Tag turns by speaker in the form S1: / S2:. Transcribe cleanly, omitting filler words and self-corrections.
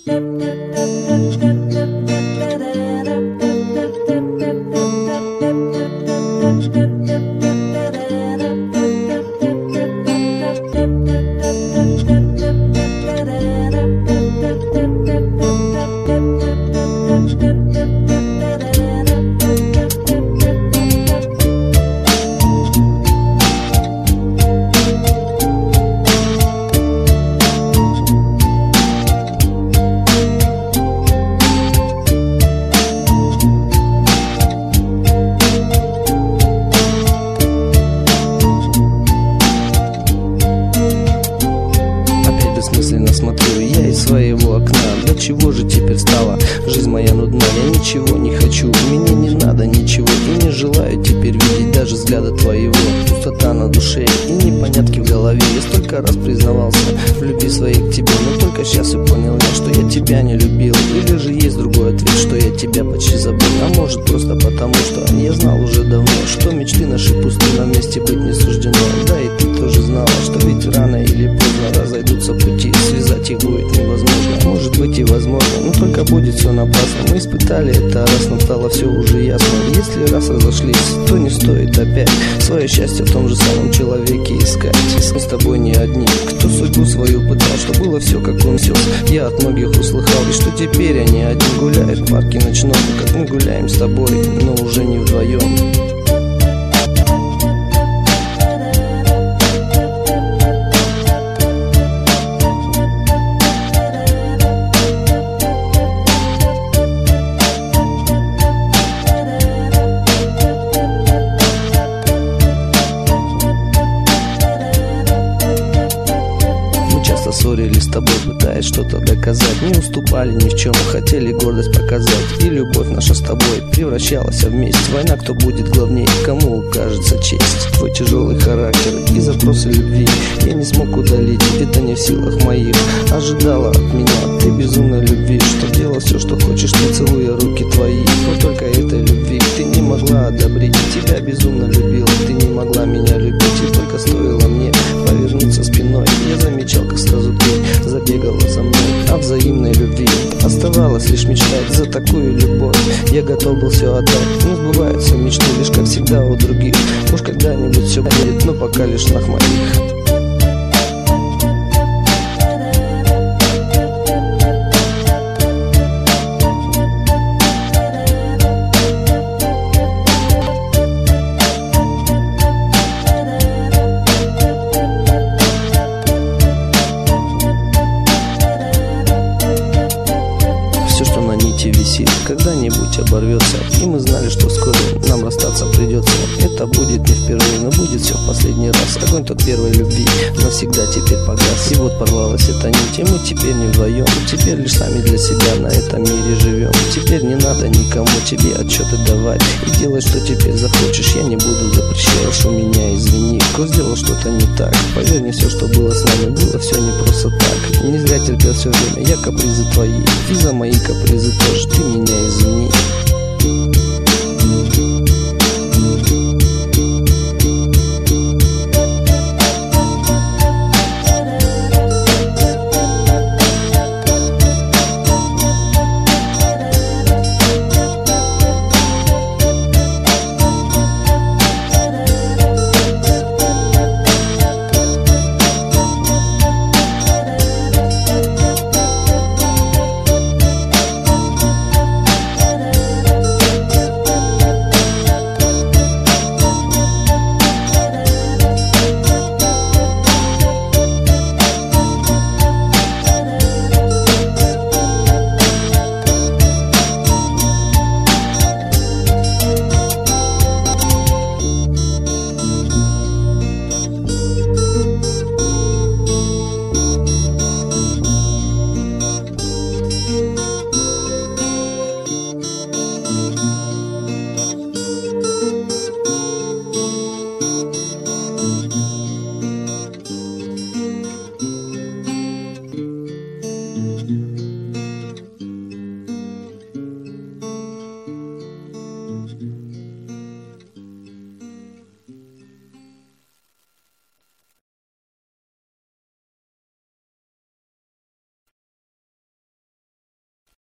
S1: Бессмысленно смотрю я из своего окна. Для чего же теперь стала жизнь моя нудна? Я ничего не хочу, мне не надо ничего, и не желаю теперь видеть даже взгляда твоего. Пустота на душе и непонятки в голове. Я столько раз признавался в любви своей к тебе, но только сейчас и понял я, что я тебя не любил. Или же есть другой ответ, что я тебя почти забыл. А может просто потому, что я знал уже давно, что мечты наши пусты, на месте быть не суждено. Да и ты тоже знала, что ведь рано или поздно разойдутся пути, связать их будет невозможно. Может быть и возможно, но только будет все напрасно. Мы испытали это, раз нам стало все уже ясно. Если раз разошлись, то не стоит опять свое счастье в том же самом человеке искать. Мы с тобой не одни, кто судьбу свою пытал, что было все как он сел. Я от многих услыхал, и что теперь они одни гуляют в парке ночном, как мы гуляем с тобой, но уже не вдвоем. Ссорились с тобой, пытаясь что-то доказать. Не уступали ни в чем, хотели гордость показать. И любовь наша с тобой превращалась в месть. Война, кто будет главнее, кому укажется честь. Твой тяжелый характер и запросы любви я не смог удалить, это не в силах моих. Ожидала от меня ты безумной любви, что делала все, что хочешь, не целуя руки твои. Но только этой любви ты не могла одобрить. Тебя безумно любила, ты не могла меня любить. И только стоило мне повернуться спиной, я замечал, как сразу ты забегала за мной. О взаимной любви оставалось лишь мечтать. За такую любовь я готов был все отдать. Но сбываются мечты лишь как всегда у других. Уж когда-нибудь все будет, но пока лишь на моих. Висит, когда-нибудь оборвется. И мы знали, что вскоре нам расстаться придется. Это будет не впервые, но будет все в последний раз. Огонь тот первой любви навсегда теперь погас. И вот порвалась эта нить, и мы теперь не вдвоем. Теперь лишь сами для себя на этом мире живем. Теперь не надо никому тебе отчеты давать и делать, что теперь захочешь. Я не буду запрещать, прошу меня извини, кто сделал что-то не так. Поверь мне, все, что было с нами, было все не просто так. Не зря терпел все время я капризы твои, и за мои капризы тоже ты меня извини.